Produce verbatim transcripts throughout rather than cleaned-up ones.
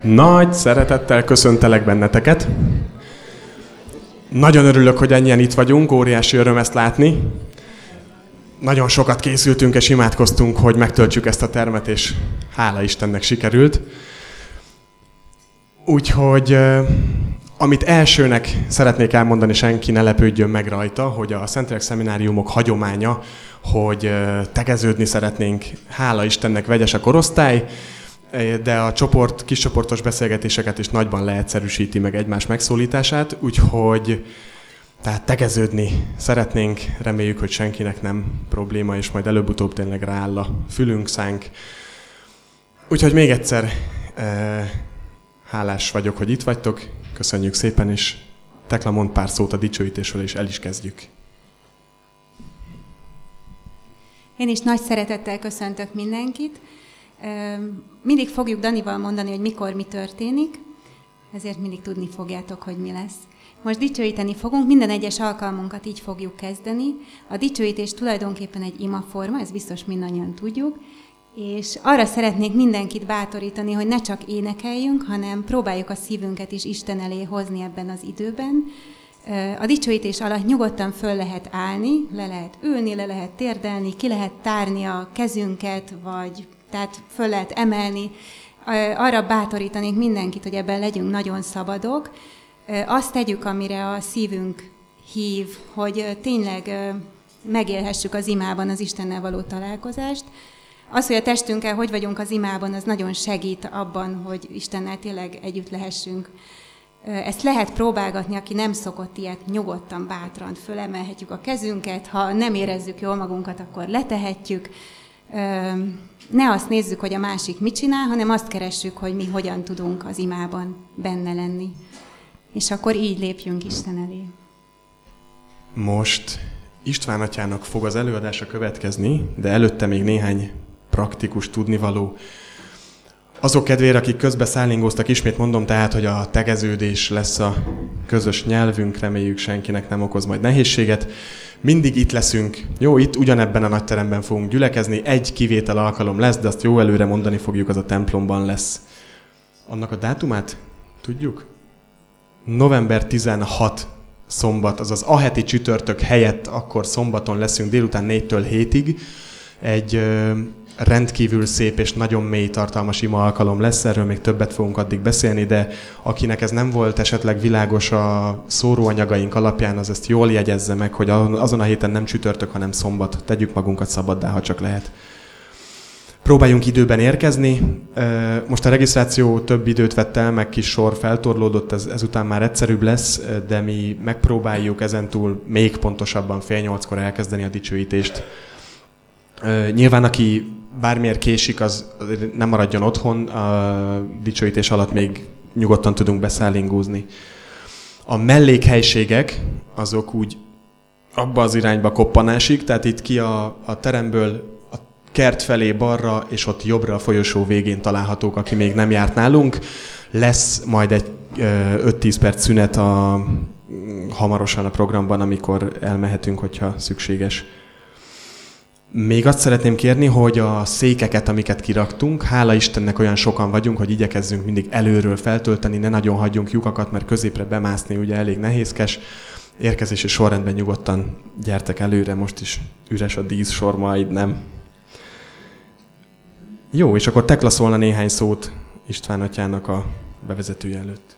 Nagy szeretettel köszöntelek benneteket. Nagyon örülök, hogy ennyien itt vagyunk, óriási öröm ezt látni. Nagyon sokat készültünk és imádkoztunk, hogy megtöltsük ezt a termet, és hála Istennek sikerült. Úgyhogy amit elsőnek szeretnék elmondani, senki ne lepődjön meg rajta, hogy a Szentlélek szemináriumok hagyománya, hogy tegeződni szeretnénk, hála Istennek vegyes a korosztály, de a csoport, kiscsoportos beszélgetéseket is nagyban leegyszerűsíti meg egymás megszólítását, úgyhogy tehát tegeződni szeretnénk, reméljük, hogy senkinek nem probléma, és majd előbb-utóbb tényleg rááll a fülünk, szánk. Úgyhogy még egyszer eh, hálás vagyok, hogy itt vagytok, köszönjük szépen, és Tekla mond pár szót a dicsőítésről, és el is kezdjük. Én is nagy szeretettel köszöntök mindenkit. Mindig fogjuk Danival mondani, hogy mikor mi történik, ezért mindig tudni fogjátok, hogy mi lesz. Most dicsőíteni fogunk, minden egyes alkalmunkat így fogjuk kezdeni. A dicsőítés tulajdonképpen egy imaforma, ez biztos mindannyian tudjuk, és arra szeretnék mindenkit bátorítani, hogy ne csak énekeljünk, hanem próbáljuk a szívünket is Isten elé hozni ebben az időben. A dicsőítés alatt nyugodtan föl lehet állni, le lehet ülni, le lehet térdelni, ki lehet tárni a kezünket, vagy tehát föl lehet emelni. Arra bátorítanék mindenkit, hogy ebben legyünk nagyon szabadok. Azt tegyük, amire a szívünk hív, hogy tényleg megélhessük az imában az Istennel való találkozást. Az, hogy a testünkkel hogy vagyunk az imában, az nagyon segít abban, hogy Istennel tényleg együtt lehessünk. Ezt lehet próbálgatni, aki nem szokott ilyet, nyugodtan, bátran fölemelhetjük a kezünket, ha nem érezzük jól magunkat, akkor letehetjük. Ne azt nézzük, hogy a másik mit csinál, hanem azt keressük, hogy mi hogyan tudunk az imában benne lenni. És akkor így lépjünk Isten elé. Most István atyának fog az előadása következni, de előtte még néhány praktikus tudnivaló. Azok kedvére, akik közbe szállingóztak, ismét mondom tehát, hogy a tegeződés lesz a közös nyelvünk, reméljük senkinek nem okoz majd nehézséget. Mindig itt leszünk, jó, itt ugyanebben a nagy teremben fogunk gyülekezni, egy kivétel alkalom lesz, de azt jó előre mondani fogjuk, az a templomban lesz. Annak a dátumát tudjuk? november tizenhatodika szombat, azaz a heti csütörtök helyett akkor szombaton leszünk délután négytől hétig. Egy ö, rendkívül szép és nagyon mély tartalmas ima alkalom lesz, erről még többet fogunk addig beszélni, de akinek ez nem volt esetleg világos a szóróanyagaink alapján, az ezt jól jegyezze meg, hogy azon a héten nem csütörtök, hanem szombat. Tegyük magunkat szabaddá, ha csak lehet. Próbáljunk időben érkezni. Most a regisztráció több időt vett el, meg kis sor feltorlódott, ez, ezután már egyszerűbb lesz, de mi megpróbáljuk ezentúl még pontosabban fél nyolckor elkezdeni a dicsőítést. Nyilván, aki bármiért késik, az nem maradjon otthon, a dicsőítés alatt még nyugodtan tudunk beszállingózni. A mellékhelységek, azok úgy abba az irányba koppanásig, tehát itt ki a, a teremből a kert felé balra, és ott jobbra a folyosó végén találhatók, aki még nem járt nálunk. Lesz majd egy öt-tíz perc szünet a, hamarosan a programban, amikor elmehetünk, hogyha szükséges. Még azt szeretném kérni, hogy a székeket, amiket kiraktunk, hála Istennek olyan sokan vagyunk, hogy igyekezzünk mindig előről feltölteni, ne nagyon hagyjunk lyukakat, mert középre bemászni ugye elég nehézkes. Érkezési sorrendben nyugodtan gyertek előre, most is üres a díszsor, majd nem. Jó, és akkor Tekla szólna néhány szót István atyának a bevezetője előtt.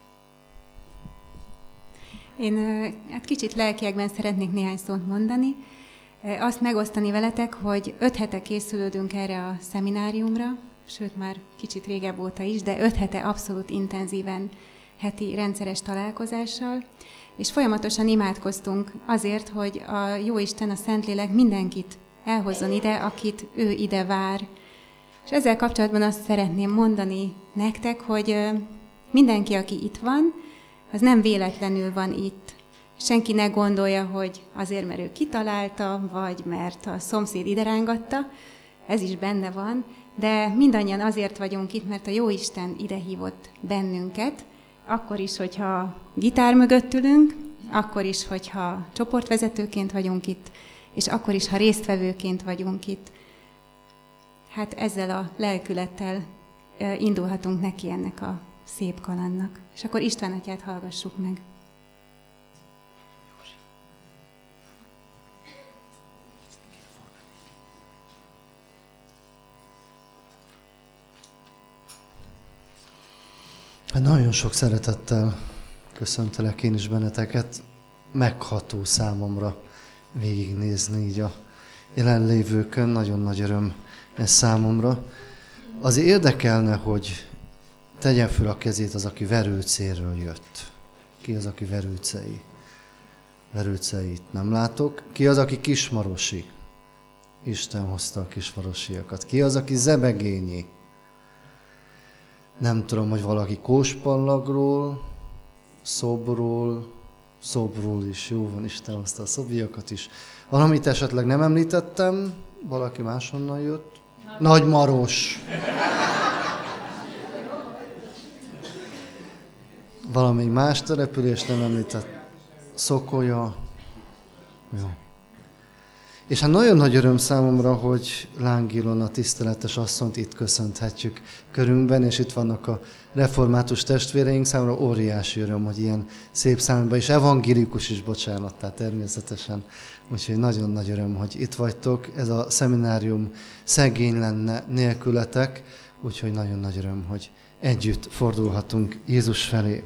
Én hát kicsit lelkiekben szeretnék néhány szót mondani. Azt megosztani veletek, hogy öt hete készülődünk erre a szemináriumra, sőt már kicsit régebb óta is, de öt hete abszolút intenzíven heti rendszeres találkozással, és folyamatosan imádkoztunk azért, hogy a Jóisten, a Szentlélek mindenkit elhozzon ide, akit ő ide vár. És ezzel kapcsolatban azt szeretném mondani nektek, hogy mindenki, aki itt van, az nem véletlenül van itt. Senki ne gondolja, hogy azért, mert ő kitalálta, vagy mert a szomszéd ide rángatta, ez is benne van, de mindannyian azért vagyunk itt, mert a Jóisten ide hívott bennünket, akkor is, hogyha gitár mögött ülünk, akkor is, hogyha csoportvezetőként vagyunk itt, és akkor is, ha résztvevőként vagyunk itt. Hát ezzel a lelkülettel indulhatunk neki ennek a szép kalandnak. És akkor István atyát hallgassuk meg. Nagyon sok szeretettel köszöntelek én is benneteket. Megható számomra végignézni így a jelenlévőkön. Nagyon nagy öröm ez számomra. Azért érdekelne, hogy tegyen föl a kezét az, aki Verőcéről jött. Ki az, aki verőcei? Verőceit nem látok. Ki az, aki kismarosi? Isten hozta a kismarosiakat. Ki az, aki zebegényi? Nem tudom, hogy valaki Kóspallagról, Szobról, Szobról is, jó van, Isten hozta a szobiakat is. Valamit esetleg nem említettem, valaki máshonnan jött. Nagymaros. Valami más települést nem említett. Szokolya. Jó. És hát nagyon nagy öröm számomra, hogy Láng Ilona tiszteletes asszonyt itt köszönhetjük körünkben, és itt vannak a református testvéreink, számomra óriási öröm, hogy ilyen szép számban, és evangélikus is, bocsánat, tehát természetesen. Úgyhogy nagyon nagy öröm, hogy itt vagytok. Ez a szeminárium szegény lenne nélkületek, úgyhogy nagyon nagy öröm, hogy együtt fordulhatunk Jézus felé.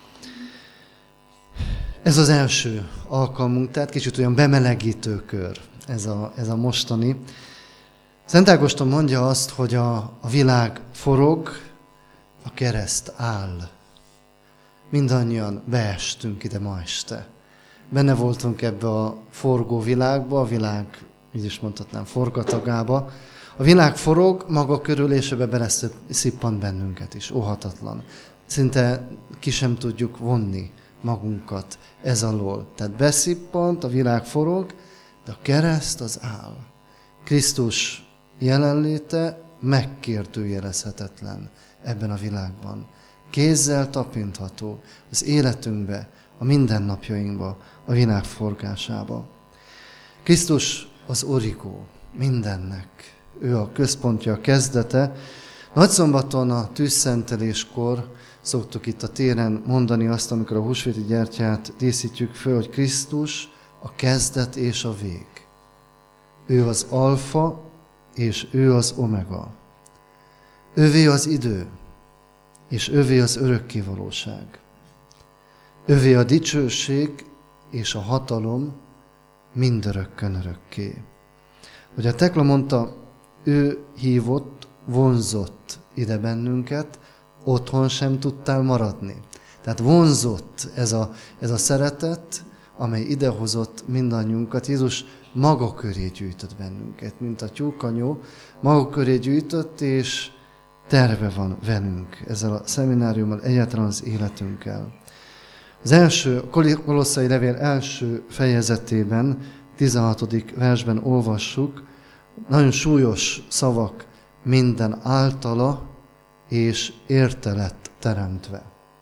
Ez az első alkalmunk, tehát kicsit olyan bemelegítő kör. Ez a, ez a mostani. Szent Ágoston mondja azt, hogy a, a világ forog, a kereszt áll. Mindannyian beestünk ide ma este. Benne voltunk ebbe a forgó világba, a világ, így is mondhatnám, forgatagába. A világ forog, maga körül, és ebbe beleszippant bennünket is, óhatatlan. Szinte ki sem tudjuk vonni magunkat ez alól. Tehát beszippant, a világ forog, de a kereszt az áll. Krisztus jelenléte megkérdőjelezhetetlen ebben a világban. Kézzel tapintható az életünkbe, a mindennapjainkba, a világ forgásába. Krisztus az origó mindennek. Ő a központja, a kezdete. Nagyszombaton a tűzszenteléskor szoktuk itt a téren mondani azt, amikor a húsvéti gyertyát díszítjük föl, hogy Krisztus a kezdet és a vég. Ő az alfa, és ő az omega. Ővé az idő, és ővé az örökkévalóság. Ővé a dicsőség és a hatalom mindörökkön örökké. Hogy a Tekla mondta, ő hívott, vonzott ide bennünket, otthon sem tudtál maradni. Tehát vonzott ez a, ez a szeretet, amely idehozott mindannyiunkat. Jézus maga köré gyűjtött bennünket, mint a tyúkanyó, maga köré gyűjtött, és terve van velünk ezzel a szemináriummal, egyáltalán az életünkkel. Az első, Kolosszai levél első fejezetében, tizenhatodik versben olvassuk, nagyon súlyos szavak, minden általa és érte lett teremtve.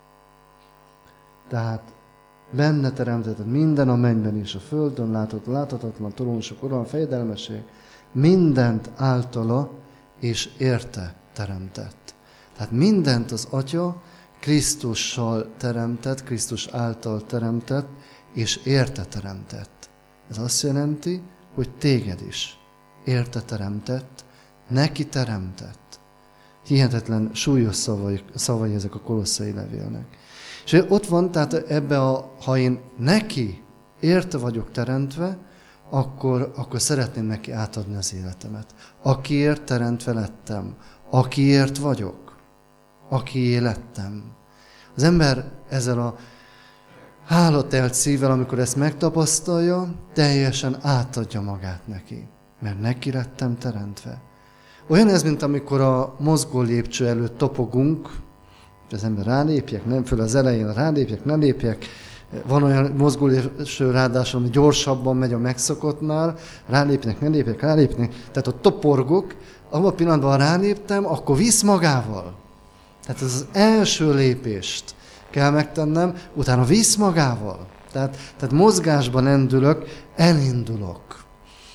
Tehát benne teremtett minden a mennyben és a földön, látott, láthatatlan, trónusok, uralom, fejedelmesség, mindent általa és érte teremtett. Tehát mindent az Atya Krisztussal teremtett, Krisztus által teremtett, és érte teremtett. Ez azt jelenti, hogy téged is érte teremtett, neki teremtett. Hihetetlen súlyos szavai, szavai ezek a Kolosszai levélnek. És ott van, tehát ebbe a, ha én neki érte vagyok teremtve, akkor, akkor szeretném neki átadni az életemet. Akiért teremtve lettem, akiért vagyok, akié lettem. Az ember ezzel a hálatelt szívvel, amikor ezt megtapasztalja, teljesen átadja magát neki, mert neki lettem teremtve. Olyan ez, mint amikor a mozgó lépcső előtt topogunk, az ember rálépjek, nem föl az elején, rálépjek, nem lépjek. Van olyan mozgó lépcső ráadásul, ami gyorsabban megy a megszokottnál, rálépnek, ne lépjek, rálépnek. Tehát ott toporgok, abban a pillanatban ráléptem, akkor visz magával. Tehát ez az első lépést kell megtennem, utána visz magával. Tehát, tehát mozgásban endülök, elindulok.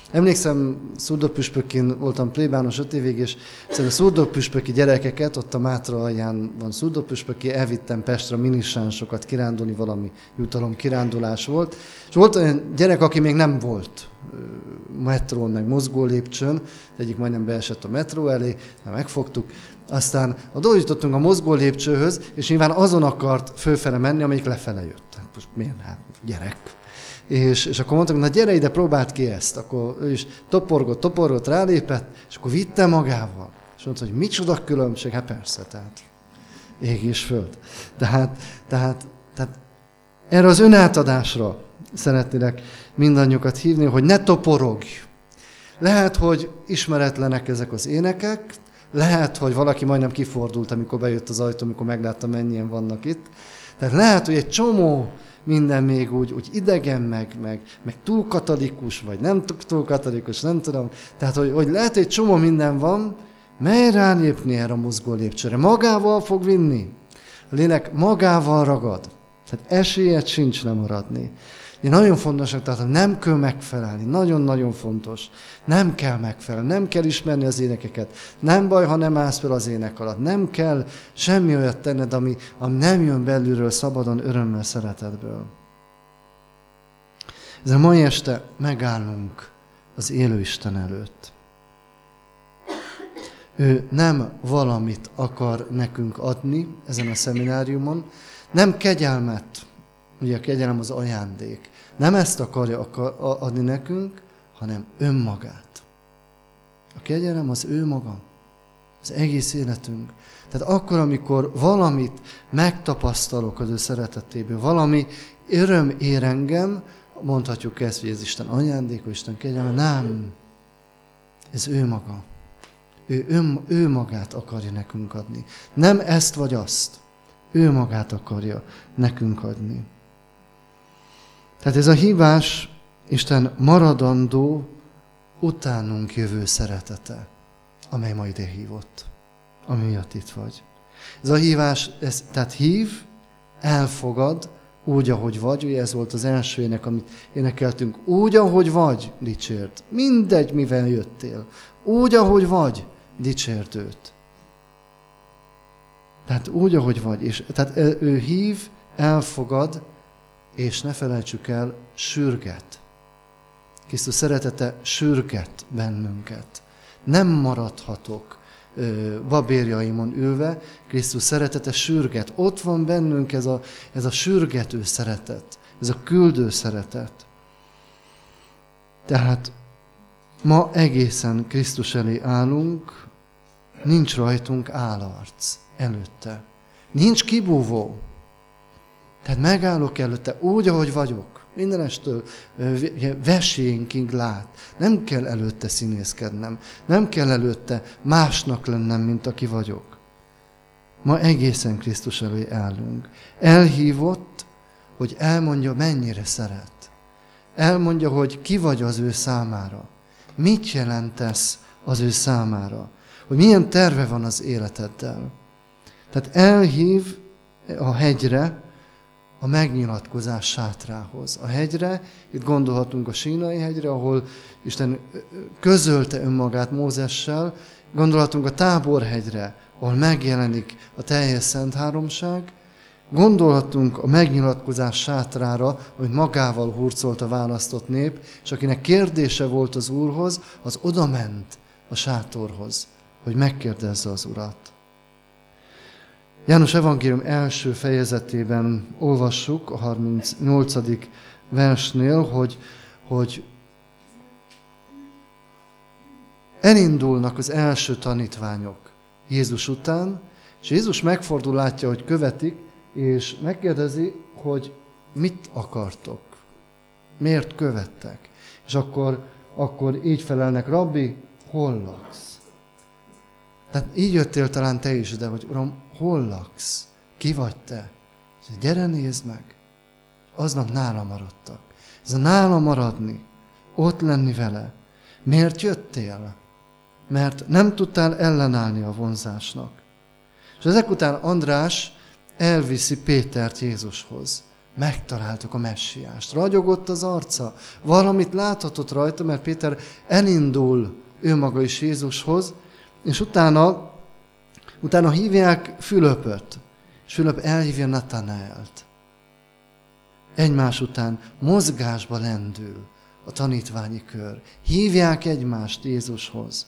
Emlékszem, szurdokpüspökként voltam plébános öt évig, és a szurdokpüspöki gyerekeket, ott a Mátra alján van szurdokpüspöki, elvittem Pestre minisánsokat kirándulni, valami jutalom kirándulás volt. És volt olyan gyerek, aki még nem volt metrón, meg mozgó lépcsőn, egyik majdnem beesett a metró elé, megfogtuk. Aztán oda jutottunk a mozgó lépcsőhöz, és nyilván azon akart fölfele menni, amelyik lefele jött. Hát most miért? Hát gyerek. És, és akkor mondtam, na gyere ide, próbáld ki ezt. Akkor ő is toporgott, toporgott, rálépett, és akkor vitte magával. És mondta, hogy micsoda különbség, hát persze, tehát ég és föld. Tehát, tehát, tehát erre az önátadásra szeretnélek mindannyiukat hívni, hogy ne toporogj. Lehet, hogy ismeretlenek ezek az énekek, lehet, hogy valaki majdnem kifordult, amikor bejött az ajtó, amikor meglátta, mennyien vannak itt. Tehát lehet, hogy egy csomó minden még úgy, úgy idegen, meg, meg, meg túl katolikus, vagy nem túl katolikus, nem tudom. Tehát, hogy, hogy lehet, hogy egy csomó minden van, mely rálépni erre a mozgó lépcsőre. Magával fog vinni. A lélek magával ragad. Tehát esélyed sincs lemaradni. Én nagyon fontosnak tartom, nem kell megfelelni, nagyon-nagyon fontos. Nem kell megfelelni, nem kell ismerni az énekeket. Nem baj, ha nem állsz fel az ének alatt. Nem kell semmi olyat tenned, ami, ami nem jön belülről szabadon, örömmel, szeretetből. Ez a mai este megállunk az élő Isten előtt. Ő nem valamit akar nekünk adni ezen a szemináriumon, nem kegyelmet. Ugye a kegyelem az ajándék. Nem ezt akarja akar adni nekünk, hanem önmagát. A kegyelem az ő maga. Az egész életünk. Tehát akkor, amikor valamit megtapasztalok az ő szeretetéből, valami öröm ér engem, mondhatjuk ezt, hogy ez Isten ajándéka, Isten kegyelme. Nem. Ez ő maga. Ő, ön, ő magát akarja nekünk adni. Nem ezt vagy azt. Ő magát akarja nekünk adni. Tehát ez a hívás Isten maradandó, utánunk jövő szeretete, amely ma ide hívott, ami miatt itt vagy. Ez a hívás, ez, tehát hív, elfogad, úgy, ahogy vagy, ugye ez volt az első ének, amit énekeltünk, úgy, ahogy vagy, dicsérd. Mindegy, mivel jöttél. Úgy, ahogy vagy, dicsérd őt. Tehát úgy, ahogy vagy. És, tehát ő hív, elfogad, és ne felejtsük el, sürget. Krisztus szeretete sürget bennünket. Nem maradhatok ö, babérjaimon ülve, Krisztus szeretete sürget. Ott van bennünk ez a, ez a sürgető szeretet, ez a küldő szeretet. Tehát ma egészen Krisztus elé állunk, nincs rajtunk állarc előtte. Nincs kibúvó. Tehát megállok előtte úgy, ahogy vagyok. Mindenestől vesénkig lát. Nem kell előtte színészkednem. Nem kell előtte másnak lennem, mint aki vagyok. Ma egészen Krisztus elé állunk. Elhívott, hogy elmondja, mennyire szeret. Elmondja, hogy ki vagy az ő számára. Mit jelentesz az ő számára. Hogy milyen terve van az életeddel. Tehát elhív a hegyre, a megnyilatkozás sátrához. A hegyre, itt gondolhatunk a Sínai hegyre, ahol Isten közölte önmagát Mózessel, gondolhatunk a Táborhegyre, ahol megjelenik a teljes Szent Háromság, gondolhatunk a megnyilatkozás sátrára, hogy magával hurcolt a választott nép, és akinek kérdése volt az Úrhoz, az odament a sátorhoz, hogy megkérdezze az Urat. János evangélium első fejezetében olvassuk, a harmincnyolcadik versnél, hogy, hogy elindulnak az első tanítványok Jézus után, és Jézus megfordul, látja, hogy követik, és megkérdezi, hogy mit akartok, miért követtek. És akkor, akkor így felelnek, Rabbi, hol laksz? Tehát így jöttél talán te is ide, hogy Uram, hol laksz? Ki vagy te? És gyere, nézd meg. Aznap nála maradtak. Ez a nála maradni, ott lenni vele. Miért jöttél? Mert nem tudtál ellenállni a vonzásnak. És ezek után András elviszi Pétert Jézushoz. megtaláltuk a messiást. Ragyogott az arca, valamit láthatott rajta, mert Péter elindul ő maga is Jézushoz, és utána, utána hívják Fülöpöt, és Fülöp elhívja Natanaelt. Egymás után mozgásba lendül a tanítványi kör. Hívják egymást Jézushoz.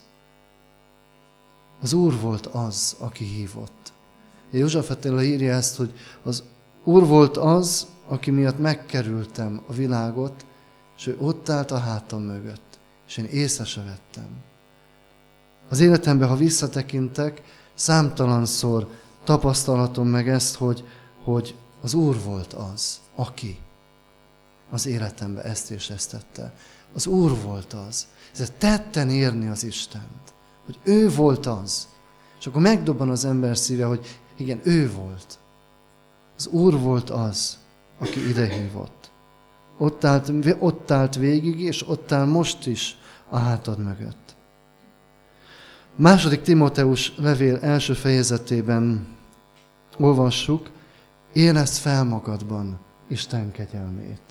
Az Úr volt az, aki hívott. József Attila írja ezt, hogy az Úr volt az, aki miatt megkerültem a világot, és ő ott állt a hátam mögött, és én észre se vettem. Az életemben, ha visszatekintek, számtalanszor tapasztalhatom meg ezt, hogy, hogy az Úr volt az, aki az életemben ezt és ezt tette. Az Úr volt az. Ez tetten érni az Istent. Hogy ő volt az. És akkor megdobban az ember szíve, hogy igen, ő volt. Az Úr volt az, aki idehívott. Ott állt, ott állt végig, és ott áll most is a hátad mögött. Második Timóteus levél első fejezetében olvassuk, élesd fel magadban Isten kegyelmét.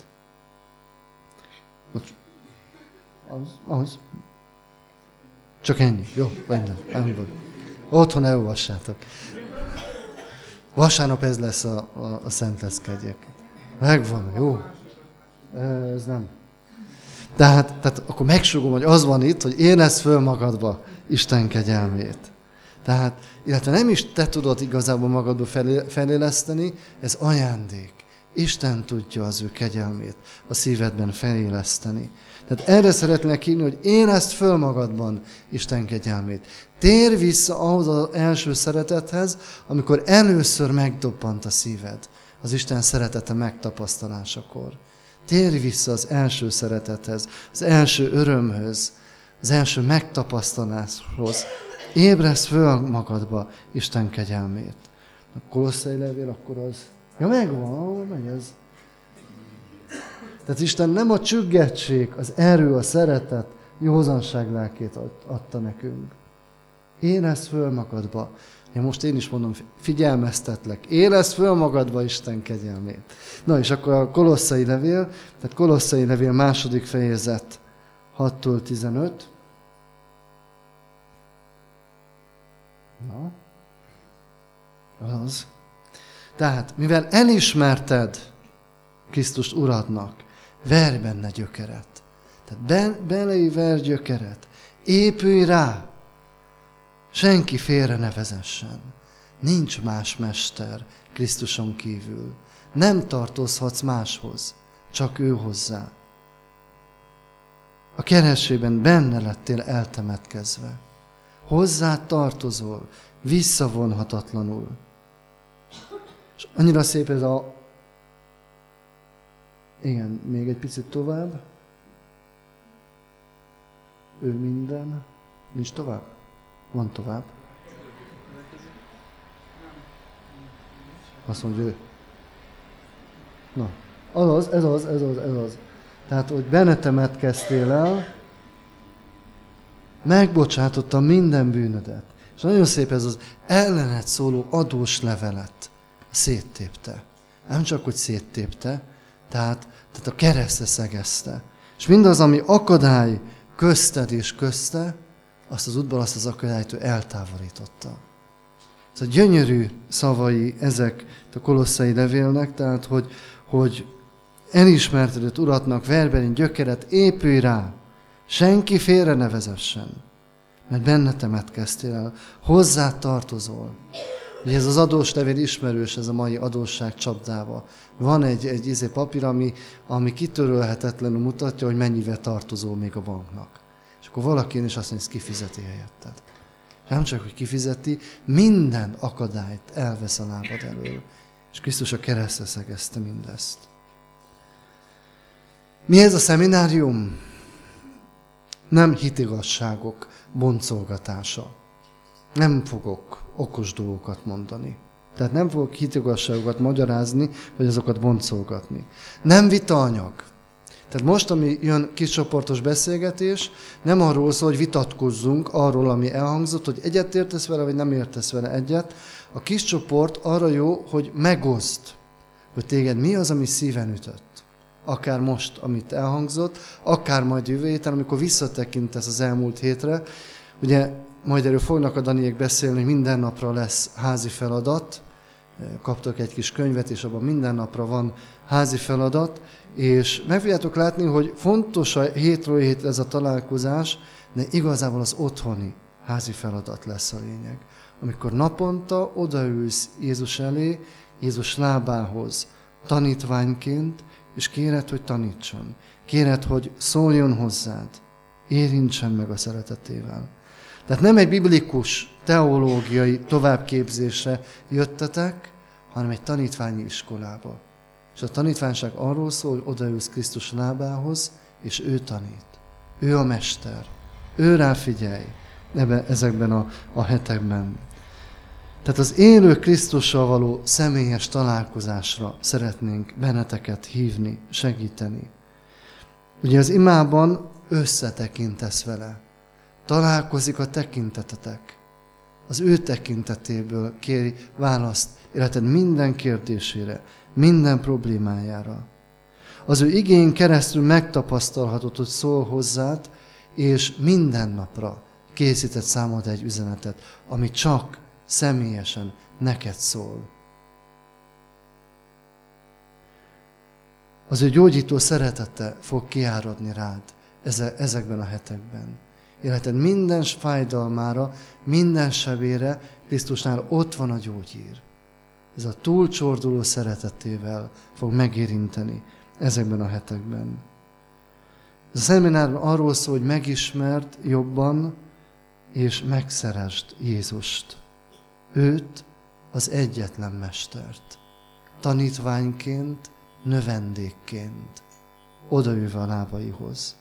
Az, az. Csak ennyi. Jó, minden. Otthon elolvassátok. Vasárnap ez lesz a, a, a szent leszkegyek. Megvan, jó. Ez nem. Tehát, tehát akkor megsugom, hogy az van itt, hogy élesd föl magadba Isten kegyelmét. Tehát, illetve nem is te tudod igazából magadba feléleszteni, ez ajándék. Isten tudja az ő kegyelmét a szívedben feléleszteni. Tehát erre szeretnék hívni, hogy élesd föl magadban Isten kegyelmét. Térj vissza ahhoz az első szeretethez, amikor először megdobbant a szíved az Isten szeretete megtapasztalásakor. Térj vissza az első szeretethez, az első örömhöz, az első megtapasztaláshoz. Ébreszd föl magadba Isten kegyelmét. A Kolosszai levél akkor az... Ja, megvan, megy ez. Tehát Isten nem a csüggettség, az erő, a szeretet, józanság lelkét adta nekünk. Érezd föl magadba. Ja, most én is mondom, figyelmeztetlek. Érezd föl magadba Isten kegyelmét. Na és akkor a Kolosszai levél, tehát Kolosszai levél második fejezet hattól tizenöt. Na, az. Tehát, mivel elismerted Krisztust Uradnak, verj benne gyökeret. Tehát be, belei verj gyökeret. Épülj rá. Senki félre ne vezessen. Nincs más mester Krisztuson kívül. Nem tartozhatsz máshoz, csak ő hozzá. A keresében benne lettél eltemetkezve. Hozzá tartozol, visszavonhatatlanul. És annyira szép ez a... Igen, még egy picit tovább. Ő minden. Nincs tovább? Van tovább. Azt mondja ő. Na, az az, ez az, ez az, ez az. Tehát, hogy benne temetkeztél el, megbocsátottam minden bűnödet. És nagyon szép ez az ellened szóló adós levelet széttépte. Nem csak, hogy széttépte, tehát, tehát a keresztre szegezte. És mindaz, ami akadály közted és közte, azt az útból, azt az akadályt ő eltávolította. Ez a gyönyörű szavai ezek a Kolosszai levélnek, tehát, hogy, hogy elismerted őt Uratnak, verj belé gyökeret, épülj rá, senki félre ne vezessen, mert benne temetkeztél el, hozzá tartozol. Ugye ez az adós levél ismerős, ez a mai adósság csapdába. Van egy, egy izé papír, ami, ami kitörölhetetlenül mutatja, hogy mennyivel tartozol még a banknak. És akkor valaki is azt mondja, hogy kifizeti helyetted. Nem csak, hogy kifizeti, minden akadályt elvesz a lábad elől. És Krisztus a keresztre szegezte mindezt. Mi ez a szeminárium? Nem hitigasságok boncolgatása. Nem fogok okos dolgokat mondani. Tehát nem fogok hitigasságokat magyarázni, vagy azokat boncolgatni. Nem vitaanyag. Tehát most, ami jön kiscsoportos beszélgetés, nem arról szól, hogy vitatkozzunk arról, ami elhangzott, hogy egyet értesz vele, vagy nem értesz vele egyet. A kiscsoport arra jó, hogy megoszd, hogy téged mi az, ami szíven ütött. Akár most, amit elhangzott, akár majd jövő héten, amikor visszatekintesz az elmúlt hétre. Ugye majd erről fognak a Daniék beszélni, hogy minden napra lesz házi feladat. Kaptak egy kis könyvet, és abban minden napra van házi feladat, és meg fogjátok látni, hogy fontos a hétről hétre ez a találkozás, de igazából az otthoni házi feladat lesz a lényeg. Amikor naponta odaülsz Jézus elé, Jézus lábához tanítványként, és kéred, hogy tanítson. Kéred, hogy szóljon hozzád, érintsen meg a szeretetével. Tehát nem egy biblikus, teológiai továbbképzésre jöttetek, hanem egy tanítványi iskolába. És a tanítványság arról szól, hogy odaülsz Krisztus lábához, és ő tanít. Ő a mester. Ő rá figyelj ebben, ezekben a, a hetekben. Tehát az élő Krisztussal való személyes találkozásra szeretnénk benneteket hívni, segíteni. Ugye az imában összetekintesz vele. Találkozik a tekintetetek. Az ő tekintetéből kéri választ életed minden kérdésére, minden problémájára. Az ő igén keresztül megtapasztalhatod, hogy szól hozzád, és minden napra készített számodra egy üzenetet, ami csak személyesen neked szól. Az ő gyógyító szeretete fog kiáradni rád ezekben a hetekben. Életed minden fájdalmára, minden sebére Krisztusnál ott van a gyógyír. Ez a túlcsorduló szeretetével fog megérinteni ezekben a hetekben. Ez a szeminárium arról szól, hogy megismerd jobban, és megszeresd Jézust. Őt, az egyetlen mestert. Tanítványként, növendékként, odaülve a lábaihoz.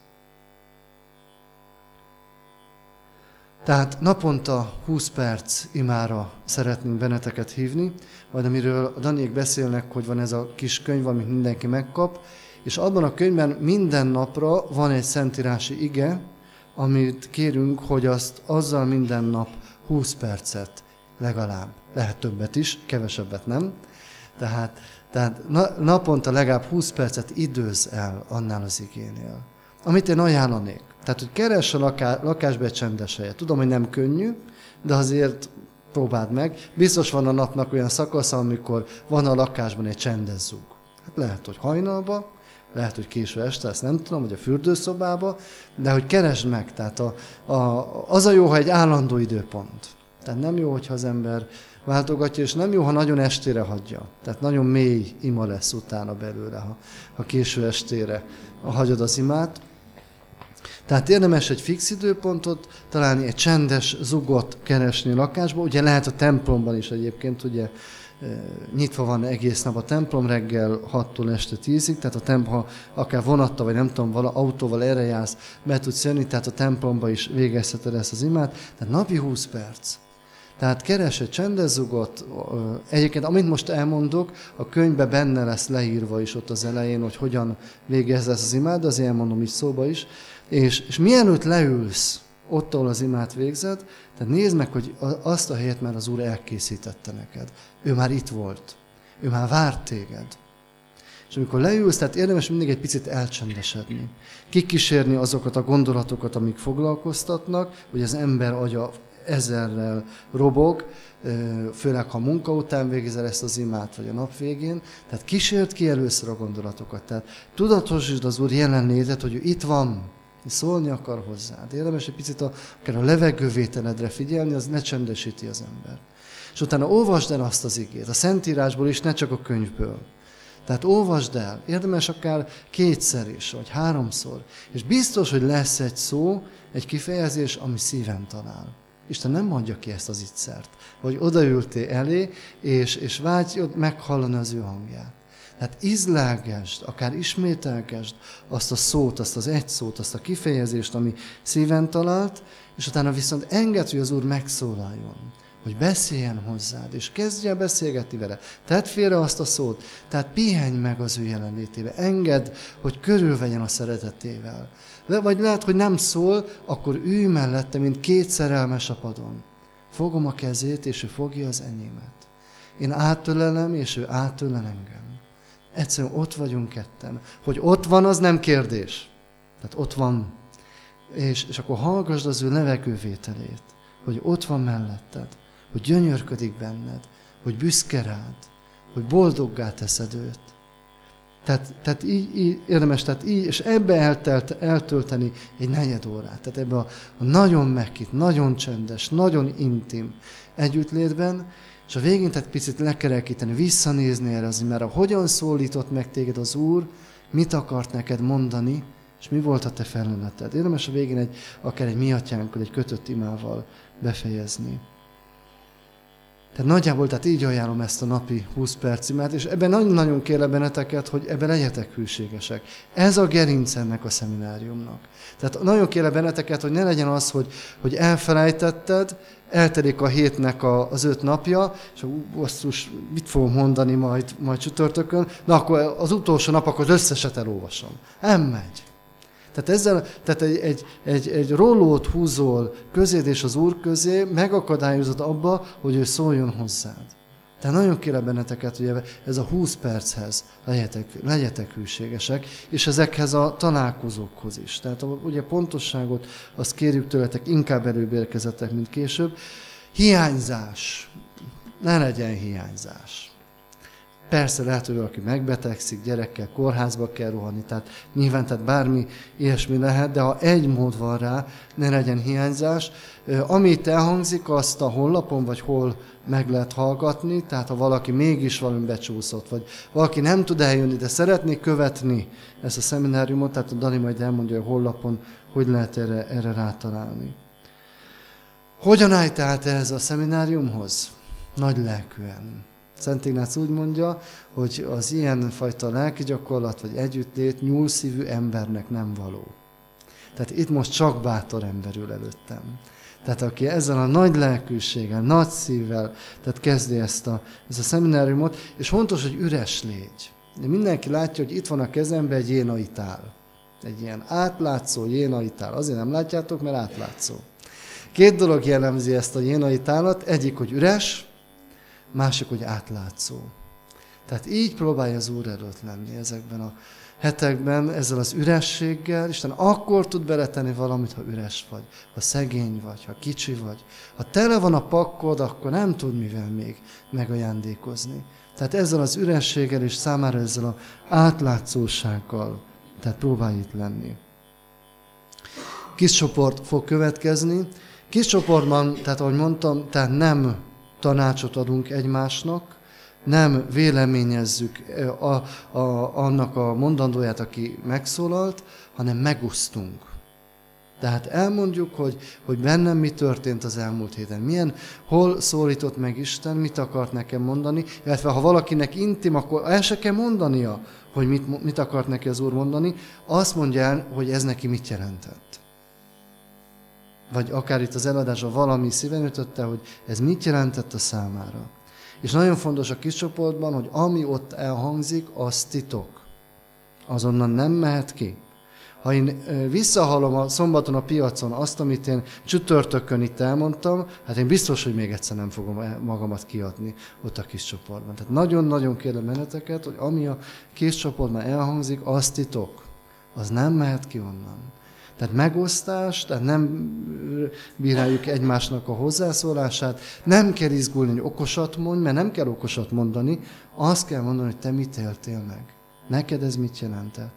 Tehát naponta húsz perc imára szeretnénk benneteket hívni, majd amiről a Daniék beszélnek, hogy van ez a kis könyv, amit mindenki megkap, és abban a könyvben minden napra van egy szentírási ige, amit kérünk, hogy azt azzal minden nap húsz percet legalább, lehet többet is, kevesebbet nem. Tehát, tehát naponta legalább húsz percet időz el annál az igénél. Amit én ajánlanék. Tehát, hogy keress a laká, lakásba egy csendes helyet. Tudom, hogy nem könnyű, de azért próbáld meg. Biztos van a napnak olyan szakasza, amikor van a lakásban egy csendes zug. Hát lehet, hogy hajnalban, lehet, hogy késő este, ezt nem tudom, vagy a fürdőszobába, de hogy keresd meg. Tehát a, a, az a jó, ha egy állandó időpont. Tehát nem jó, hogyha az ember váltogatja, és nem jó, ha nagyon estére hagyja. Tehát nagyon mély ima lesz utána belőle, ha, ha késő estére hagyod az imát. Tehát érdemes egy fix időpontot találni, egy csendes zugot keresni a lakásba. Ugye lehet a templomban is egyébként, ugye nyitva van egész nap a templom reggel hattól este tízig, tehát a templom, ha akár vonattal, vagy nem tudom, vala, autóval erre jársz, be tudsz jönni, tehát a templomba is végezheted ezt az imát. Tehát napi húsz perc. Tehát keres egy csendes zugot. Egyébként, amit most elmondok, a könyvben benne lesz leírva is ott az elején, hogy hogyan végezz ezt az imát, de azért elmondom így szóba is. És, és mielőtt leülsz, ott, ahol az imát végzed, tehát nézd meg, hogy azt a helyet már az Úr elkészítette neked. Ő már itt volt. Ő már várt téged. És amikor leülsz, tehát érdemes mindig egy picit elcsendesedni. Kikísérni azokat a gondolatokat, amik foglalkoztatnak, hogy az ember agya ezerrel robog, főleg ha munka után végzel ezt az imát, vagy a nap végén. Tehát kísérd ki először a gondolatokat. Tehát tudatosítsd az Úr jelenlétet, hogy ő itt van, és szólni akar hozzád. Érdemes egy picit a, akár a levegővételedre figyelni, az ne csendesíti az ember. És utána olvasd el azt az igét, a Szentírásból is, ne csak a könyvből. Tehát olvasd el, érdemes akár kétszer is, vagy háromszor, és biztos, hogy lesz egy szó, egy kifejezés, ami szíven talál. Isten nem mondja ki ezt az ittszert, vagy odaültél elé, és, és vágyj meghallani az ő hangját. Tehát ízlelgesd, akár ismételgesd azt a szót, azt az egy szót, azt a kifejezést, ami szíven talált, és utána viszont engedd, hogy az Úr megszólaljon, hogy beszéljen hozzád, és kezdj el beszélgetni vele. Tedd félre azt a szót, tehát pihenj meg az ő jelenlétébe, engedd, hogy körülvegyen a szeretetével. Vagy lehet, hogy nem szól, akkor ülj mellette, mint két szerelmes a padon. Fogom a kezét, és ő fogja az enyémet. Én átölelem, és ő átölel engem. Egyszerűen ott vagyunk ketten. Hogy ott van, az nem kérdés. Tehát ott van. És, és akkor hallgassd az ő levegővételét, hogy ott van melletted, hogy gyönyörködik benned, hogy büszke rád, hogy boldoggá teszed őt. Tehát, tehát így, így érdemes, tehát így, és ebbe eltelt, eltölteni egy negyed órát. Tehát ebbe a, a nagyon meghitt, nagyon csendes, nagyon intim együttlétben, és a végén tehát picit lekerekíteni, visszanézni erre azért, mert a hogyan szólított meg téged az Úr, mit akart neked mondani, és mi volt a te felületed. Érdemes a végén egy, akár egy mi atyánkkal, egy kötött imával befejezni. Tehát nagyjából tehát így ajánlom ezt a napi húsz perc imát, és ebben nagyon-nagyon kérlek benneteket, hogy ebben legyetek hűségesek. Ez a gerinc ennek a szemináriumnak. Tehát nagyon kérlek benneteket, hogy ne legyen az, hogy, hogy elfelejtetted, eltelik a hétnek a, az öt napja, és basszus, mit fogom mondani majd, majd csütörtökön, na akkor az utolsó nap, akkor az összeset elolvasom. Nem megy. Tehát, ezzel, tehát egy, egy, egy, egy rollót húzol közéd és az Úr közé, megakadályozod abba, hogy ő szóljon hozzád. Tehát nagyon kérem benneteket, hogy ez a húsz perchez legyetek, legyetek hűségesek, és ezekhez a találkozókhoz is. Tehát ugye pontosságot azt kérjük tőletek, inkább előbb érkezettek, mint később. Hiányzás. Ne legyen hiányzás. Persze lehet, hogy valaki megbetegszik, gyerekkel kórházba kell rohanni, tehát nyilván tehát bármi ilyesmi lehet, de ha egy mód van rá, ne legyen hiányzás. Amit elhangzik, azt a honlapon vagy hol meg lehet hallgatni, tehát ha valaki mégis valami becsúszott, vagy valaki nem tud eljönni, de szeretné követni ezt a szemináriumot, tehát a Dani majd elmondja, hogy a honlapon hogy lehet erre, erre rátalálni. Hogyan állj tehát ehhez a szemináriumhoz? Nagy lelkűen. Szent Ignác úgy mondja, hogy az ilyen fajta lelki gyakorlat vagy együttlét nyúlszívű embernek nem való. Tehát itt most csak bátor ember ül előttem. Tehát aki ezzel a nagy lelkűséggel, nagy szívvel, tehát kezdi ezt a, ezt a szemináriumot, és fontos, hogy üres légy. De mindenki látja, hogy itt van a kezemben egy jénaitál. Egy ilyen átlátszó jénaitál. Azért nem látjátok, mert átlátszó. Két dolog jellemzi ezt a jénaitálat. Egyik, hogy üres, másik, hogy átlátszó. Tehát így próbálja az Úr előtt lenni ezekben a hetekben, ezzel az ürességgel. Isten akkor tud beletenni valamit, ha üres vagy, ha szegény vagy, ha kicsi vagy. Ha tele van a pakkod, akkor nem tud mivel még megajándékozni. Tehát ezzel az ürességgel és számára ezzel az átlátszósággal, tehát próbálj itt lenni. Kis csoport fog következni. Kis csoportban, tehát ahogy mondtam, tehát nem tanácsot adunk egymásnak, nem véleményezzük a, a, annak a mondandóját, aki megszólalt, hanem megosztunk. Tehát elmondjuk, hogy, hogy bennem mi történt az elmúlt héten. Milyen, hol szólított meg Isten, mit akart nekem mondani, illetve ha valakinek intim, akkor el se kell mondania, hogy mit, mit akart neki az Úr mondani, azt mondja el, hogy ez neki mit jelentett. Vagy akár itt az eladásban valami szíven ütötte, hogy ez mit jelentett a számára. És nagyon fontos a kis csoportban, hogy ami ott elhangzik, az titok. Azonnan nem mehet ki. Ha én visszahallom a szombaton a piacon azt, amit én csütörtökön itt elmondtam, hát én biztos, hogy még egyszer nem fogom magamat kiadni ott a kis csoportban. Tehát nagyon-nagyon kérem benneteket, hogy ami a kis csoportban elhangzik, az titok. Az nem mehet ki onnan. Tehát megosztás, tehát nem bíráljuk egymásnak a hozzászólását, nem kell izgulni, hogy okosat mondj, mert nem kell okosat mondani, azt kell mondani, hogy te mit éltél meg. Neked ez mit jelentett?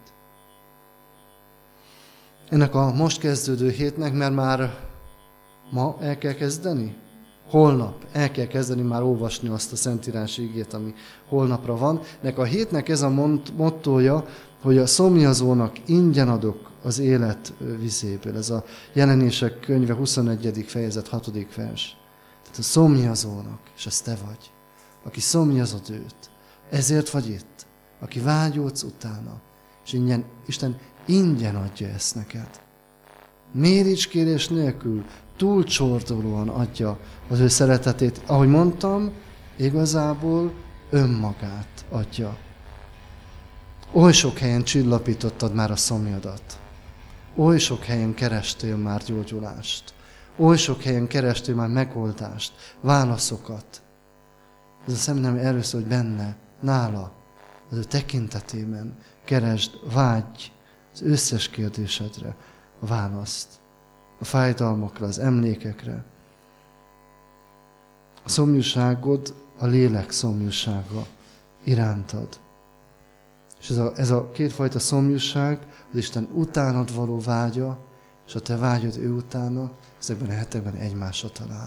Ennek a most kezdődő hétnek, mert már ma el kell kezdeni? Holnap el kell kezdeni már olvasni azt a szentírási igét, ami holnapra van. Ennek a hétnek ez a mottója, hogy a szomjazónak ingyen adok az élet vizéből. Ez a Jelenések könyve huszonegyedik fejezet hatodik vers. Tehát a szomjazónak, és ez te vagy, aki szomjazod őt. Ezért vagy itt, aki vágyódsz utána, és ingyen, Isten ingyen adja ezt neked. Méricskérés nélkül, túlcsordulóan adja az ő szeretetét. Ahogy mondtam, igazából önmagát adja. Oly sok helyen csillapítottad már a szomjadat. Oly sok helyen kerestél már gyógyulást. Oly sok helyen kerestél már megoldást, válaszokat. Ez a szeminárium erről szól, hogy benne, nála, az ő tekintetében keresd, vágyj az összes kérdésedre a választ. A fájdalmakra, az emlékekre. A szomjúságod a lélek szomjúsága irántad. És ez a, ez a kétfajta szomjúság, az Isten utánad való vágya, és a te vágyod ő utána, ezekben a hetekben egymásra talál.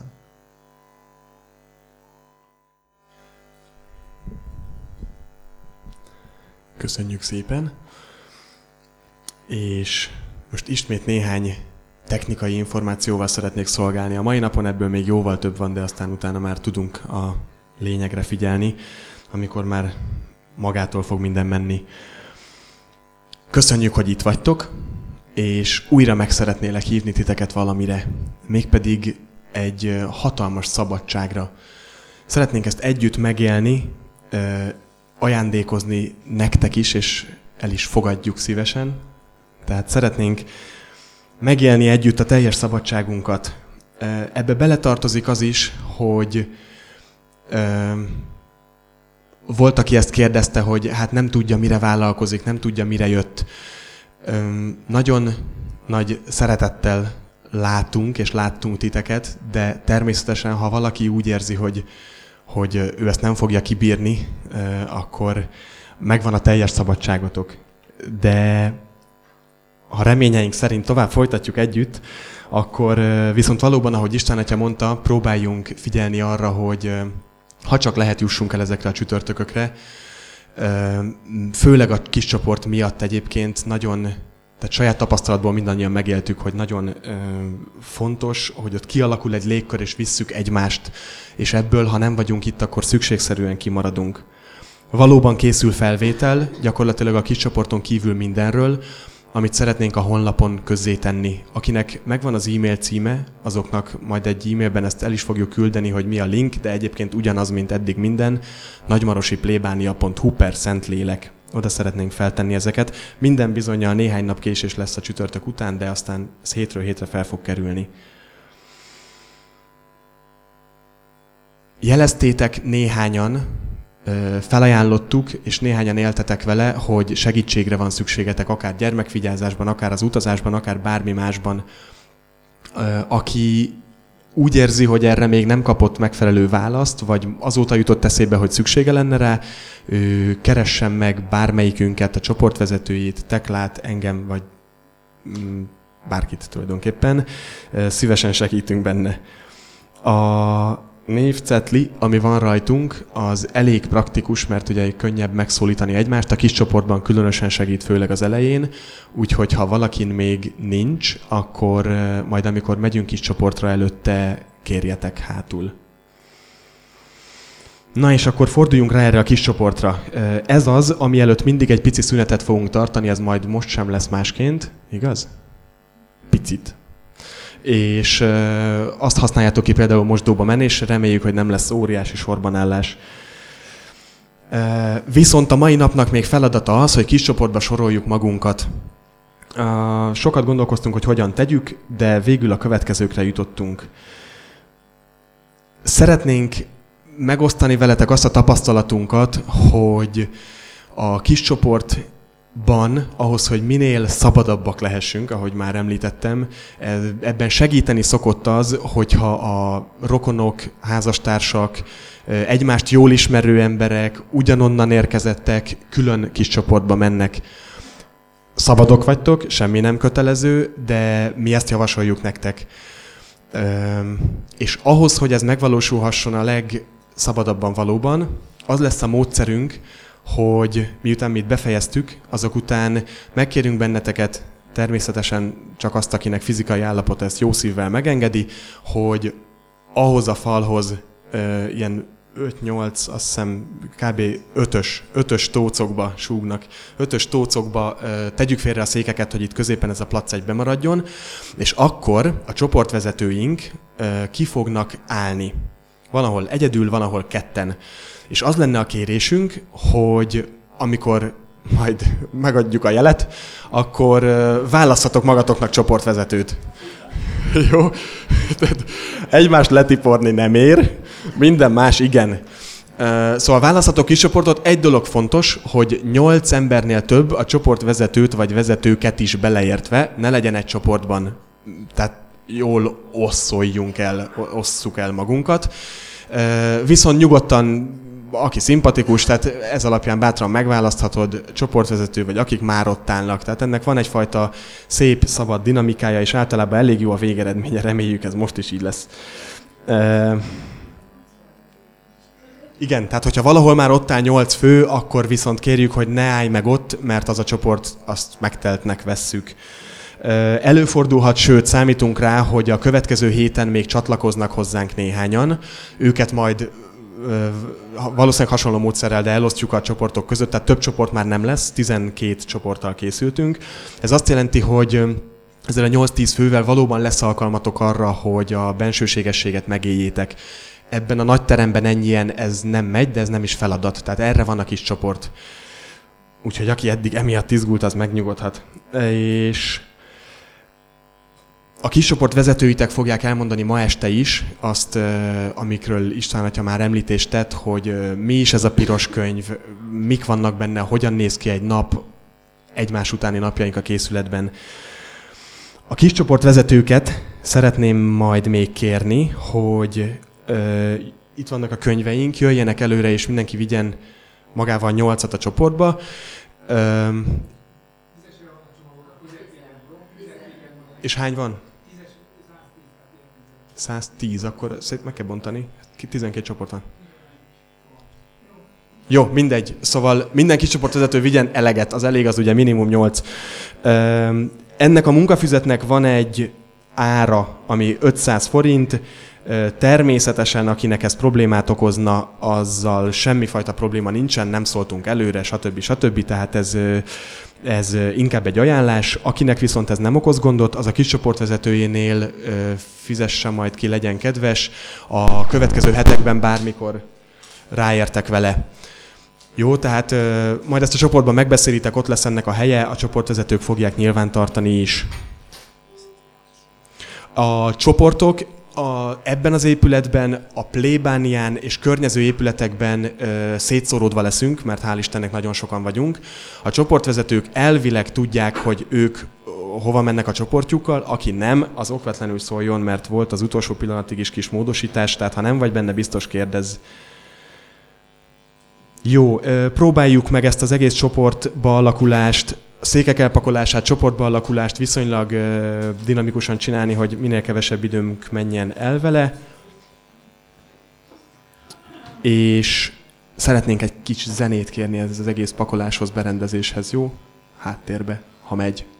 Köszönjük szépen. És most ismét néhány technikai információval szeretnék szolgálni. A mai napon ebből még jóval több van, de aztán utána már tudunk a lényegre figyelni, amikor már magától fog minden menni. Köszönjük, hogy itt vagytok, és újra meg szeretnélek hívni titeket valamire, mégpedig egy hatalmas szabadságra. Szeretnénk ezt együtt megélni, ajándékozni nektek is, és el is fogadjuk szívesen. Tehát szeretnénk megélni együtt a teljes szabadságunkat. Ebbe beletartozik az is, hogy volt, aki ezt kérdezte, hogy hát nem tudja, mire vállalkozik, nem tudja, mire jött. Nagyon nagy szeretettel látunk és láttunk titeket, de természetesen, ha valaki úgy érzi, hogy, hogy ő ezt nem fogja kibírni, akkor megvan a teljes szabadságotok. De ha reményeink szerint tovább folytatjuk együtt, akkor viszont valóban, ahogy Isten Atya mondta, próbáljunk figyelni arra, hogy ha csak lehet, jussunk el ezekre a csütörtökökre. Főleg a kis csoport miatt egyébként nagyon, tehát saját tapasztalatból mindannyian megéltük, hogy nagyon fontos, hogy ott kialakul egy légkör, és visszük egymást, és ebből, ha nem vagyunk itt, akkor szükségszerűen kimaradunk. Valóban készül felvétel, gyakorlatilag a kis csoporton kívül mindenről, amit szeretnénk a honlapon közzétenni. Akinek megvan az e-mail címe, azoknak majd egy e-mailben ezt el is fogjuk küldeni, hogy mi a link, de egyébként ugyanaz, mint eddig minden, nagymarosi plébánia pont hu per Szentlélek. Oda szeretnénk feltenni ezeket. Minden bizonnyal néhány nap késés lesz a csütörtök után, de aztán ez hétről hétre fel fog kerülni. Jeleztétek néhányan, felajánlottuk, és néhányan éltetek vele, hogy segítségre van szükségetek, akár gyermekvigyázásban, akár az utazásban, akár bármi másban. Aki úgy érzi, hogy erre még nem kapott megfelelő választ, vagy azóta jutott eszébe, hogy szüksége lenne rá, ő keressen meg bármelyikünket, a csoportvezetőjét, Teklát, engem, vagy bárkit tulajdonképpen. Szívesen segítünk benne. A névcetli, ami van rajtunk, az elég praktikus, mert ugye könnyebb megszólítani egymást. A kis csoportban különösen segít, főleg az elején, úgyhogy ha valakin még nincs, akkor majd amikor megyünk kis csoportra előtte, kérjetek hátul. Na és akkor forduljunk rá erre a kis csoportra. Ez az, ami előtt mindig egy pici szünetet fogunk tartani, ez majd most sem lesz másként, igaz? Picit. És azt használjátok ki például mosdóba menni, és reméljük, hogy nem lesz óriási sorbanállás. Viszont a mai napnak még feladata az, hogy kis csoportba soroljuk magunkat. Sokat gondolkoztunk, hogy hogyan tegyük, de végül a következőkre jutottunk. Szeretnénk megosztani veletek azt a tapasztalatunkat, hogy a kis csoportban, ahhoz, hogy minél szabadabbak lehessünk, ahogy már említettem, ebben segíteni szokott az, hogyha a rokonok, házastársak, egymást jól ismerő emberek, ugyanonnan érkezettek, külön kis csoportba mennek. Szabadok vagytok, semmi nem kötelező, de mi ezt javasoljuk nektek. És ahhoz, hogy ez megvalósulhasson a legszabadabban valóban, az lesz a módszerünk, hogy miután mi itt befejeztük, azok után megkérünk benneteket, természetesen csak azt, akinek fizikai állapota ezt jó szívvel megengedi, hogy ahhoz a falhoz e, ilyen öt-nyolc, azt hiszem kb. ötös, ötös tócokba súgnak, ötös tócokba e, tegyük félre a székeket, hogy itt középen ez a plac egy bemaradjon, és akkor a csoportvezetőink e, ki fognak állni. Van, ahol egyedül, van, ahol ketten. És az lenne a kérésünk, hogy amikor majd megadjuk a jelet, akkor választhatok magatoknak csoportvezetőt. Jó? Tehát egymást letiporni nem ér, minden más igen. Szóval választhatok kis csoportot. Egy dolog fontos, hogy nyolc embernél több, a csoportvezetőt vagy vezetőket is beleértve, ne legyen egy csoportban. Tehát jól osszoljunk el, osszuk el magunkat. Viszont nyugodtan, aki szimpatikus, tehát ez alapján bátran megválaszthatod, csoportvezető, vagy akik már ott állnak. Tehát ennek van egyfajta szép, szabad dinamikája, és általában elég jó a végeredménye, reméljük ez most is így lesz. Igen, tehát hogyha valahol már ott áll nyolc fő, akkor viszont kérjük, hogy ne állj meg ott, mert az a csoport, azt megteltnek vesszük. Előfordulhat, sőt számítunk rá, hogy a következő héten még csatlakoznak hozzánk néhányan. Őket majd valószínűleg hasonló módszerrel, de elosztjuk a csoportok között, tehát több csoport már nem lesz, tizenkét csoporttal készültünk. Ez azt jelenti, hogy ezzel a nyolc-tíz fővel valóban lesz alkalmatok arra, hogy a bensőségességet megéljétek. Ebben a nagy teremben ennyien ez nem megy, de ez nem is feladat. Tehát erre van a kis csoport. Úgyhogy aki eddig emiatt izgult, az megnyugodhat. És a kis csoport vezetőitek fogják elmondani ma este is azt, amikről István atya már említést tett, hogy mi is ez a piros könyv, mik vannak benne, hogyan néz ki egy nap, egymás utáni napjaink a készületben. A kis csoport vezetőket szeretném majd még kérni, hogy uh, itt vannak a könyveink, jöjjenek előre, és mindenki vigyen magával nyolcat a csoportba. Uh, és hány van? száztíz, akkor szét meg kell bontani. tizenkét csoport van. Jó, mindegy. Szóval minden kis csoportvezető vigyen eleget, az elég, az ugye minimum nyolc. Uh, ennek a munkafüzetnek van egy ára, ami ötszáz forint. Természetesen, akinek ez problémát okozna, azzal semmifajta probléma nincsen, nem szóltunk előre, stb. stb. Tehát ez, ez inkább egy ajánlás. Akinek viszont ez nem okoz gondot, az a kis csoportvezetőjénél fizesse majd ki, legyen kedves. A következő hetekben bármikor ráértek vele. Jó, tehát majd ezt a csoportban megbeszélitek, ott lesz ennek a helye, a csoportvezetők fogják nyilvántartani is. A csoportok a, ebben az épületben, a plébánián és környező épületekben ö, szétszóródva leszünk, mert hál' Istennek nagyon sokan vagyunk. A csoportvezetők elvileg tudják, hogy ők hova mennek a csoportjukkal, aki nem, az okvetlenül szóljon, mert volt az utolsó pillanatig is kis módosítás, tehát ha nem vagy benne, biztos kérdezz. Jó, próbáljuk meg ezt az egész csoportba alakulást, székek elpakolását, csoportba alakulást viszonylag dinamikusan csinálni, hogy minél kevesebb időnk menjen el vele. És szeretnénk egy kicsi zenét kérni ez az egész pakoláshoz, berendezéshez, jó? Háttérbe, ha megy.